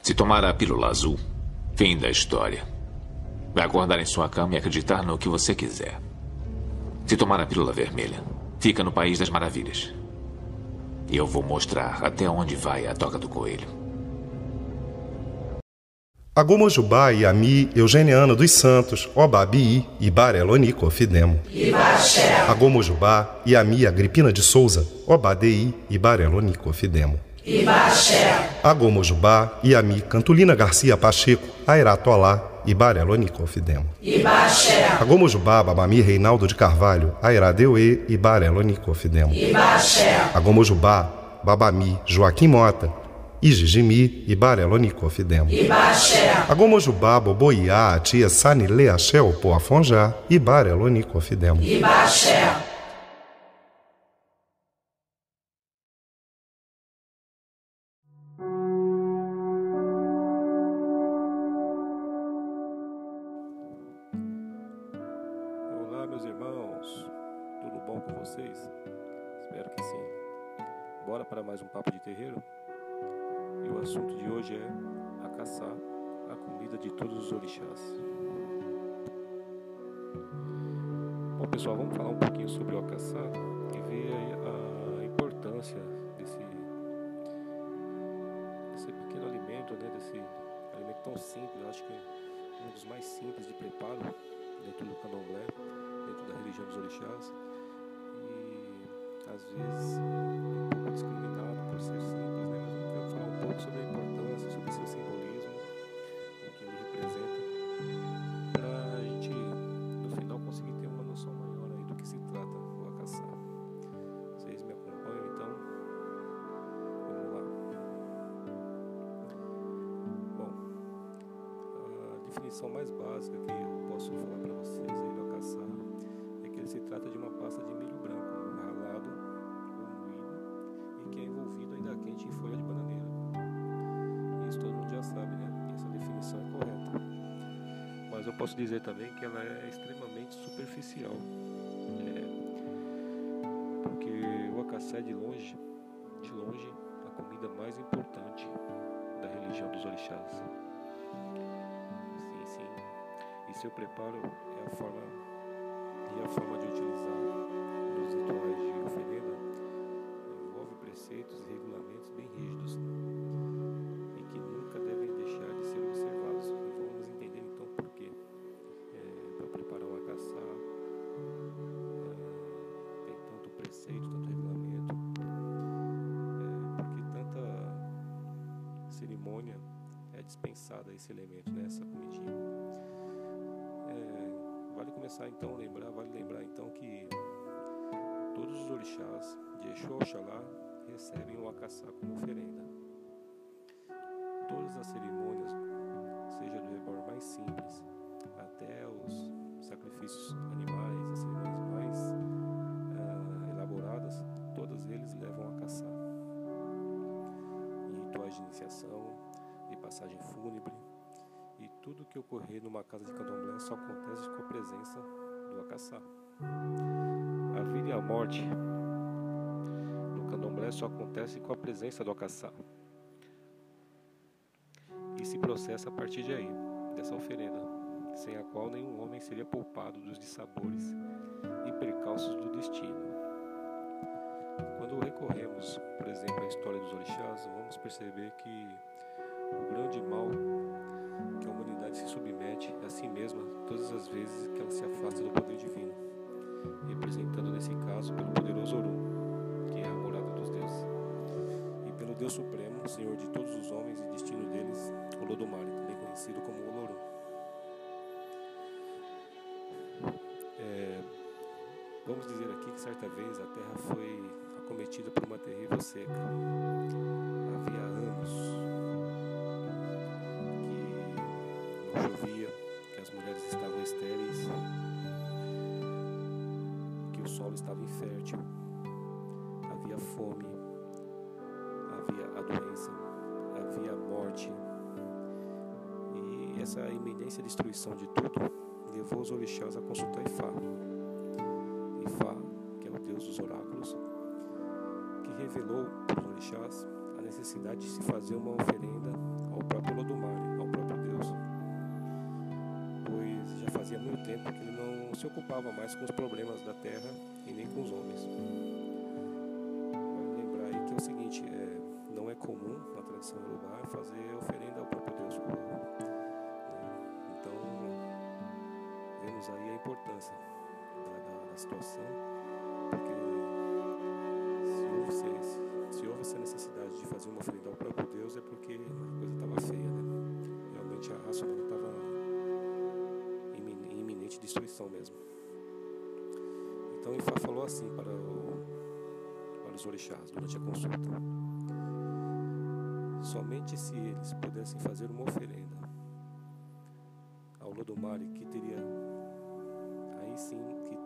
Se tomar a pílula azul, fim da história. Vai acordar em sua cama e acreditar no que você quiser. Se tomar a pílula vermelha, fica no País das Maravilhas. E eu vou mostrar até onde vai a toca do coelho. Agomojubá, Iami, Eugeniana dos Santos, Obabii, Ibarelonico, Fidemo. Ibaxé. Agomojubá, Iami, Agripina de Souza, Obadei, Ibarelonico, Fidemo. Ibaxé. Agomojubá, Iami, Cantulina Garcia Pacheco, Airatolá, Ibarelonico, Fidemo. Ibaxé. Agomojubá, Babami, Reinaldo de Carvalho, Airadeuê, Ibarelonico, Fidemo. Ibaxé. Agomojubá, Babami, Joaquim Mota, Ijijimi, Ibarelonico, Fidemo. Ibaxé. Agomojubá, Boboiá, a tia Sanile, Axel, Poafonjá, Ibarelonico, Fidemo. Ibaxé. Olá, meus irmãos, tudo bom com vocês? Espero que sim. Bora para mais um Papo de Terreiro? E o assunto de hoje é acaçar, a comida de todos os orixás. Bom, pessoal, vamos falar um pouquinho sobre o acaçá e ver a importância desse pequeno alimento, né? Desse alimento tão simples. Eu acho que é um dos mais simples de preparo dentro do candomblé, dentro da religião dos orixás, e às vezes um pouco discriminado por ser simples, né? Mas vamos falar um pouco sobre a importância, sobre seu simbolismo, o que ele representa, para a gente no final conseguir ter uma noção maior aí do que se trata o acaçá. Vocês me acompanham então? Vamos lá. Bom, a definição mais básica que eu posso falar para vocês aí do acaçá é que ele se trata de uma pasta de milho branco, ralado ou moído, e que é envolvido ainda quente em folha de bananeira. Isso todo mundo já sabe, né? Essa definição é correta. Mas eu posso dizer também que ela é extremamente superficial. Porque o acaçá é de longe, a comida mais importante da religião dos orixás. Sim. E seu preparo é a forma de utilizar nos rituais de oferenda envolve preceitos e regulamentos bem rígidos e que nunca devem deixar de ser observados. E vamos entender então por quê. Para preparar um acaçá tem tanto preceito, tanto regulamento, porque tanta cerimônia é dispensada a esse elemento, né, essa comidinha. Vale lembrar então que todos os orixás de Exu ao Oxalá recebem o acaçá como oferenda. Todas as cerimônias, seja do rebor mais simples até os sacrifícios animais, as cerimônias mais elaboradas, todos eles levam acaçá. Em rituais de iniciação, de passagem fúnebre, e tudo que ocorrer numa casa de candomblé só acontece com a presença do acaçá. A vida e a morte no candomblé só acontece com a presença do acaçá. E se processa a partir de aí, dessa oferenda, sem a qual nenhum homem seria poupado dos dissabores e percalços do destino. Quando recorremos, por exemplo, à história dos orixás, vamos perceber que o grande mal que a humanidade se submete a si mesma todas as vezes que ela se afasta do poder divino, representado nesse caso pelo poderoso Orum, que é a morada dos deuses, e pelo Deus Supremo, Senhor de todos os homens e destino deles, Olodumare, também conhecido como Olorum. Vamos dizer aqui que certa vez a terra foi acometida por uma terrível seca. Havia anos que não chovia, que as mulheres estavam estéreis, que o solo estava infértil, havia fome, havia a doença, havia a morte. E essa iminência destruição de tudo levou os orixás a consultar Ifá. Ifá, que é o deus dos oráculos, que revelou para os orixás a necessidade de se fazer uma oferenda ao próprio fazia muito tempo que ele não se ocupava mais com os problemas da terra e nem com os homens. Vale lembrar aí que é o seguinte, não é comum na tradição iorubá fazer oferenda ao próprio Deus Kula, né? Então, vemos aí a importância da situação, porque se houve essa necessidade de fazer uma oferenda ao próprio Deus, é porque a coisa estava feia, né? Realmente a raça humana estava em iminente destruição mesmo. Então Ifá falou assim para os orixás durante a consulta: somente se eles pudessem fazer uma oferenda ao Lodumare, que teria aí sim que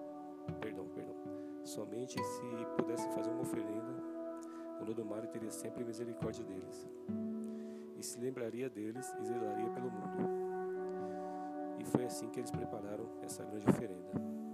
somente se pudessem fazer uma oferenda, o Lodumare teria sempre misericórdia deles e se lembraria deles e zelaria pelo mundo. E foi assim que eles prepararam essa grande oferenda.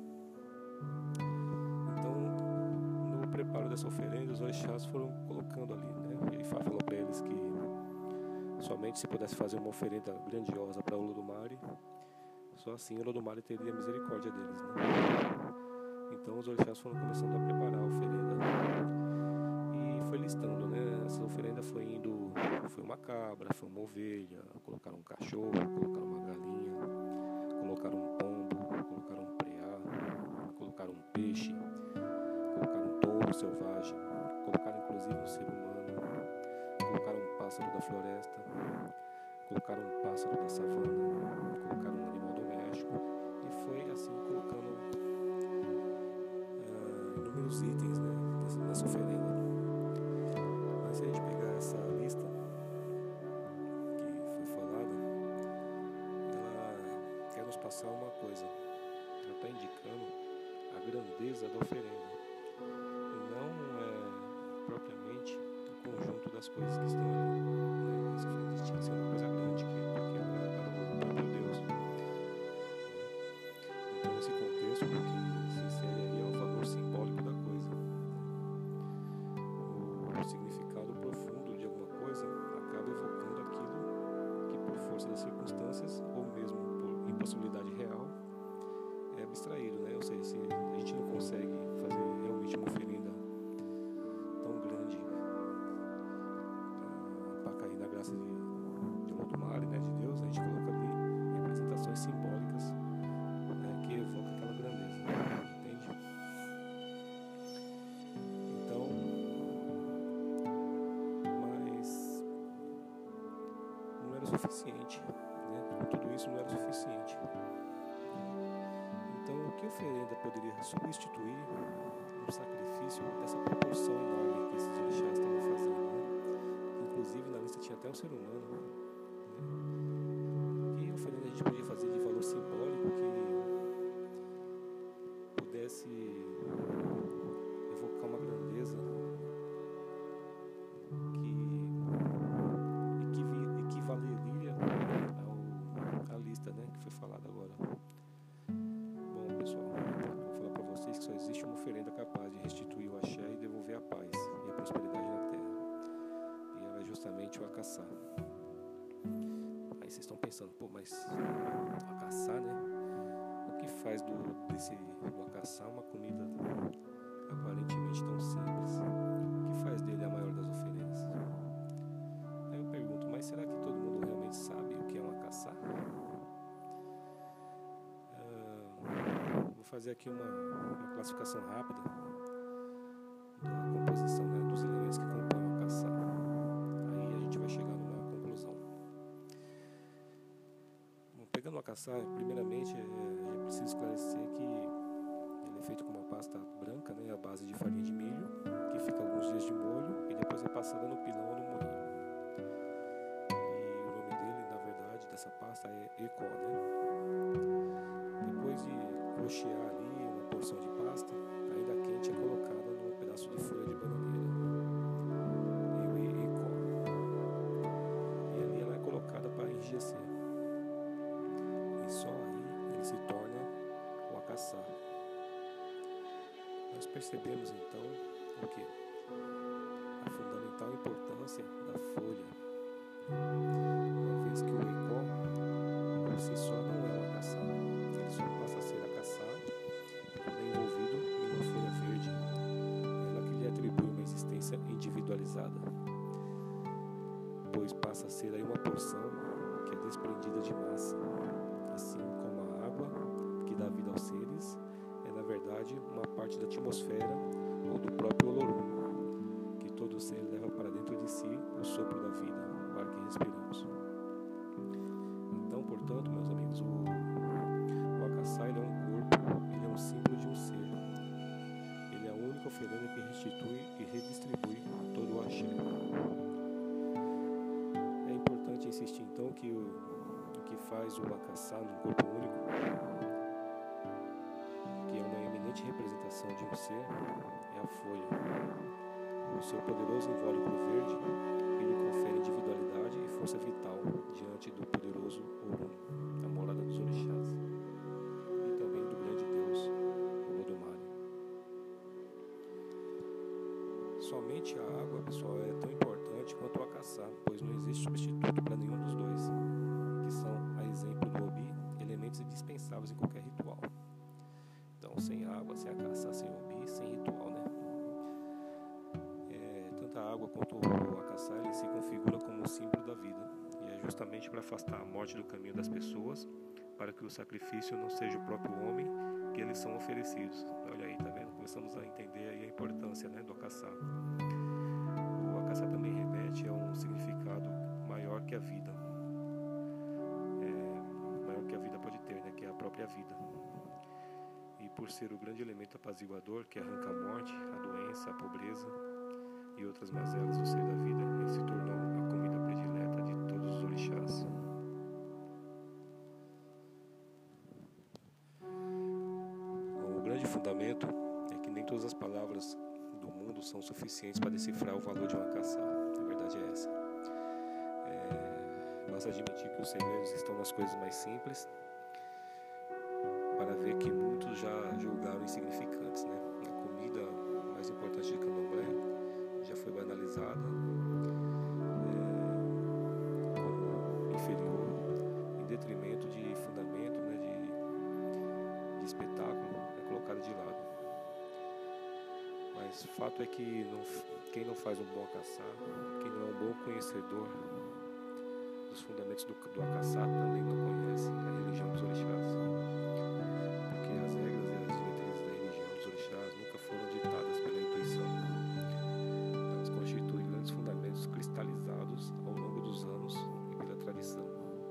Então, no preparo dessa oferenda, os orixás foram colocando ali, né? E Ifá falou para eles que somente se pudesse fazer uma oferenda grandiosa para o Lodumare, só assim o Lodumare teria misericórdia deles, né? Então os orixás foram começando a preparar a oferenda e foi listando, né? Essa oferenda foi uma cabra, foi uma ovelha, colocaram um cachorro, colocaram uma galinha, colocaram um pombo, colocaram um preá, colocaram um peixe, colocaram um touro selvagem, colocaram inclusive um ser humano, colocaram um pássaro da floresta, colocaram um pássaro da savana, colocaram um animal doméstico e foi assim colocando inúmeros itens, né, nessa oferenda. Mas se a gente pegar essa lista que foi falada, ela quer nos passar uma coisa. Ela está indicando a grandeza da oferenda e não propriamente o conjunto das coisas que estão ali, né? Essa oferenda tinha que ser uma coisa grande, porque ela era para o próprio Deus. Então, nesse contexto, o que se insere aí é o valor simbólico da coisa. O significado profundo de alguma coisa acaba evocando aquilo que, por força das circunstâncias, ou mesmo por impossibilidade real, é abstraído, né? Ou seja, se a gente não consegue fazer realmente uma oferenda tão grande para cair na graça de Lodumare, né, de Deus, a gente coloca ali representações simbólicas, né, que evocam aquela grandeza, entende? Então, mas não era suficiente, né? Tudo isso não era suficiente. Então, o que a oferenda poderia substituir um sacrifício dessa proporção enorme que esses orixás estavam fazendo, né? Inclusive na lista tinha até um ser humano, né? Que oferenda a gente podia fazer de valor simbólico que pudesse evocar uma grandeza que equivaleria à lista, né, que foi falada agora. Bom, pessoal, vou falar para vocês que só existe uma oferenda capaz de restituir o axé e devolver a paz e a prosperidade na terra. E ela é justamente o acaçá. Aí vocês estão pensando, pô, mas o acaçá, né? O que faz do acaçá uma comida aparentemente tão simples? O que faz dele a maior das oferendas? Aí eu pergunto, mas será que todo mundo realmente sabe o que é um acaçá? Vou fazer aqui uma classificação rápida da composição, né, dos elementos que compõem o acaçá. Aí a gente vai chegar numa conclusão. Bom, pegando o acaçá, primeiramente é preciso esclarecer que ele é feito com uma pasta branca, né, à base de farinha de milho, que fica alguns dias de molho e depois é passada no pilão ou no moinho. E o nome dele, na verdade, dessa pasta é Ecó, né? Depois de cochear ali uma porção de pasta, ainda quente, é colocada num pedaço de folha de bananeira, e Ecó. E ali ela é colocada para enrijecer. E só aí ele se torna o acaçá. Nós percebemos então o que? A fundamental importância da folha, uma vez que o Ecó por si só não é um acaçá. passa a ser aí uma porção que é desprendida de massa, assim como a água que dá vida aos seres é na verdade uma parte da atmosfera ou do próprio Olorum, que todo ser leva para dentro de si o sopro da vida, o ar que respiramos. Então, portanto, meus amigos, o Akassá ele é um corpo, ele é um símbolo de um ser. Ele é a única oferenda que restitui e redistribui todo o axé. É importante insistir então que o que faz o Akassá num corpo único, que é uma eminente representação de um ser, é a folha. O seu poderoso invólucro verde, ele confere individualidade e força vital diante do poderoso Orum, a morada dos orixás, e também do grande Deus, o Odumare. Somente a água, pessoal, é tão importante quanto o Akassá, pois não existe substituto para nenhum dos dois, que são, a exemplo do Obi, elementos indispensáveis em qualquer ritual. Então, sem água, sem Akassá, sem Obi, sem ritual, né? Tanto a água quanto o Akassá, ele se configura como o símbolo da vida, e é justamente para afastar a morte do caminho das pessoas, para que o sacrifício não seja o próprio homem que eles são oferecidos. Olha aí, tá vendo? Começamos a entender aí a importância, né, do Akassá. O Akassá também remete a um significado maior que a vida, maior que a vida pode ter, né, que é a própria vida. E por ser o grande elemento apaziguador que arranca a morte, a doença, a pobreza e outras mazelas do ser da vida, ele se tornou a comida predileta de todos os orixás. O grande fundamento é que nem todas as palavras do mundo são suficientes para decifrar o valor de um Akassá. A verdade é essa. Basta admitir que os segredos estão nas coisas mais simples, para ver que muitos já julgaram insignificantes, né? A comida mais importante de Candomblé já foi banalizada como inferior, em detrimento de fundamento, né, de espetáculo, é colocado de lado. Mas o fato é que quem não faz um bom Akassá, quem não é um bom conhecedor dos fundamentos do Akassá, também não conhece a religião dos orixás. Porque as regras e as diretrizes da religião dos orixás nunca foram ditadas pela intuição. Elas constituem grandes fundamentos cristalizados ao longo dos anos e pela tradição.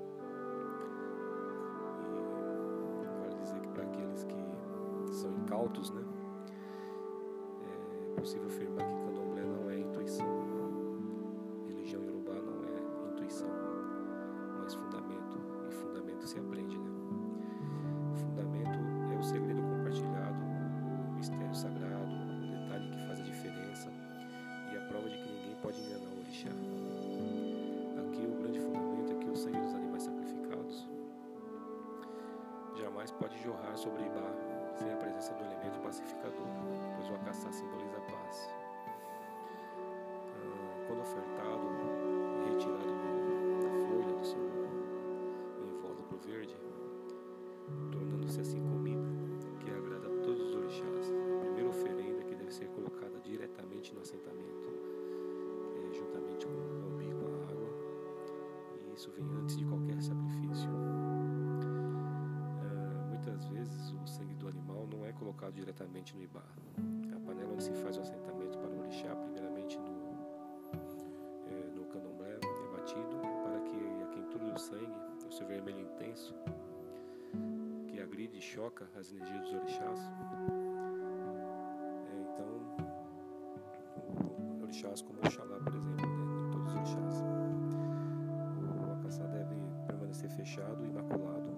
E vale dizer que para aqueles que são incautos, né, é possível afirmar que Candomblé não é intuição. Religião Yorubá não é intuição, mas fundamento. E fundamento se aprende, né? Fundamento é o segredo compartilhado, o mistério sagrado, o detalhe que faz a diferença e a prova de que ninguém pode enganar o orixá. Aqui o grande fundamento é que o sangue dos animais sacrificados jamais pode jorrar sobre Ibá sem a presença do elemento pacificador, pois o Akassá simboliza a paz. Quando ofertado e retirado da folha do seu invólucro verde, tornando-se assim comida que agrada a todos os orixás, a primeira oferenda que deve ser colocada diretamente no assentamento, juntamente com o Obi, com a água, e isso vem antes de qualquer sacrifício. Muitas vezes o sangue do animal não é colocado diretamente no Ibá. A panela onde se faz o assentamento para o orixá, primeiramente no Candomblé, é batido para que a quentura do sangue, o seu vermelho intenso, que agride e choca as energias dos orixás. Então, orixás como Oxalá, por exemplo, né, todos os orixás, o Akassá deve permanecer fechado e imaculado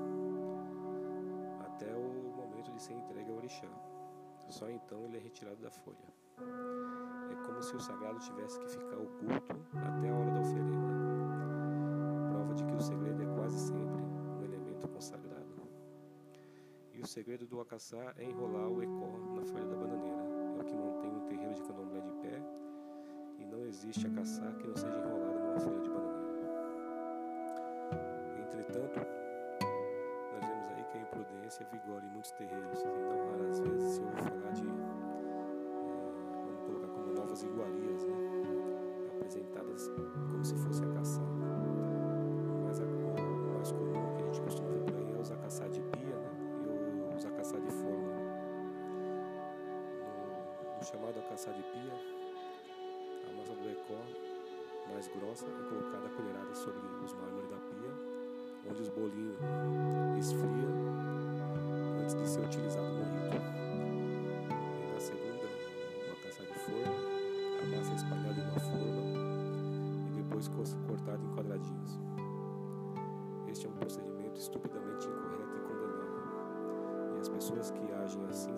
até o momento de ser entregue ao orixá. Só então ele é retirado da folha. É como se o sagrado tivesse que ficar oculto até a hora da oferenda. Prova de que o segredo é quase sempre um elemento consagrado. E o segredo do Akassá é enrolar o ecó na folha da bananeira. É o que mantém o terreiro de Candomblé de pé, e não existe Akassá que não seja enrolado numa folha de bananeira. Entretanto, nós vemos aí que a imprudência vigora em muitos terreiros, e não raras vezes se ouve falar de, vamos colocar como novas iguarias, né? apresentadas como se fosse a caçar. Mas o mais comum que a gente costuma ver por aí é usar caçar de pia, né? E usar caçar de forma. No chamado caçar de pia, a massa do recó mais grossa é colocada a colherada sobre os mármores da pia, onde os bolinhos esfria antes de ser utilizado no rito. E na segunda, uma caçar de forma, a massa é espalhada em uma forma e depois cortada em quadradinhos. Este é um procedimento estupidamente incorreto e condenável. E as pessoas que agem assim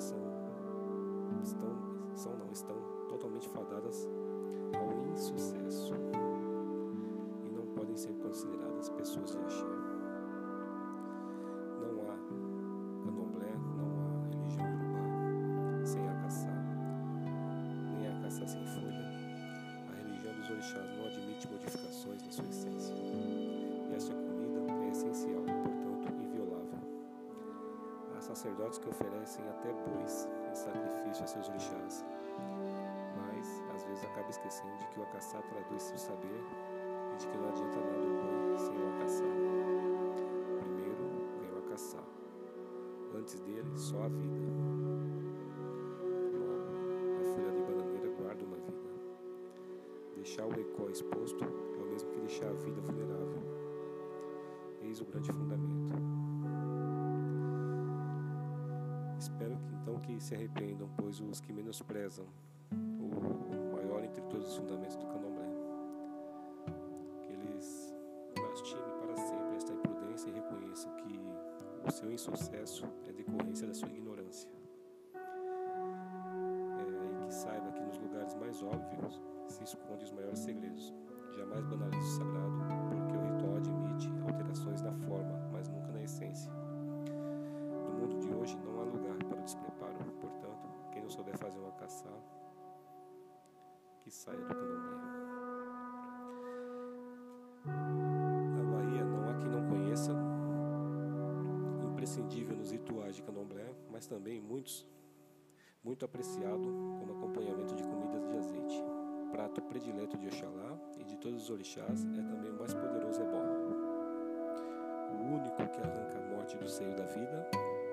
estão totalmente fadadas ao insucesso e não podem ser consideradas pessoas de axé. Não há candomblé, não há religião iorubá sem a caçá, nem a caçá sem folha. A religião dos orixás não admite modificações na sua essência. E esta comida é essencial, portanto inviolável. Há sacerdotes que oferecem até bois em sacrifício a seus orixás, mas às vezes acaba esquecendo de que o acaçá traduz seu saber e de que não adianta nada o boi sem o acaçá. Primeiro vem o acaçá, antes dele só a vida. Logo, a folha de bananeira guarda uma vida. Deixar o recó exposto é o mesmo que deixar a vida vulnerável. Eis o grande fundamento. Espero que então que se arrependam, pois os que menosprezam o maior entre todos os fundamentos do candomblé, que eles lastimem para sempre esta imprudência e reconheçam que o seu insucesso é decorrência da sua ignorância. E que saiba que nos lugares mais óbvios se escondem os maiores segredos. Jamais banalize o sagrado, porque o ritual admite alterações na forma, mas nunca na essência. No mundo de hoje não há lugar para o despreparo, portanto, quem não souber fazer uma caçá, que saia do candomblé. Na Bahia não há quem não conheça, imprescindível nos rituais de candomblé, mas também muito apreciado como acompanhamento de comidas de azeite. Prato predileto de Oxalá e de todos os orixás é também o mais poderoso ebó. O único que arranca a morte do seio da vida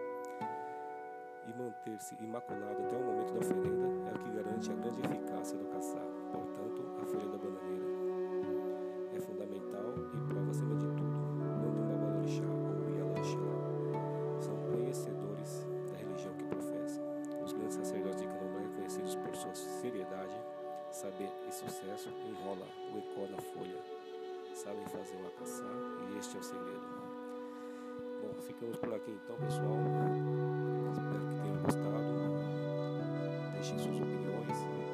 e manter-se imaculado até o momento da oferenda é o que garante a grande eficácia do caçá. Portanto, a folha da bananeira é fundamental e prova acima de tudo. Quando um babalorixá ou Ialorixá são conhecedores da religião que professam. Os grandes sacerdotes de candomblé, conhecidos por sua seriedade, saber e sucesso, enrola o recó na folha. Sabem fazer o acaçá e este é o segredo. Bom, ficamos por aqui então, pessoal. Espero que tenham gostado. Deixem suas opiniões.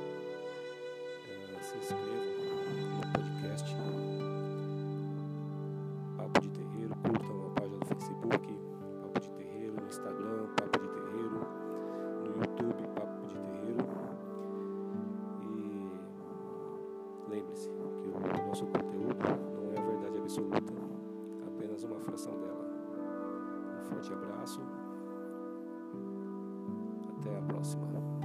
Se inscrevam no podcast Papo de Terreiro. Curtam a página no Facebook Papo de Terreiro, no Instagram Papo de Terreiro, no YouTube Papo de Terreiro. E lembre-se que o nosso conteúdo não é a verdade absoluta, apenas uma fração dela. Um forte abraço. Até a próxima.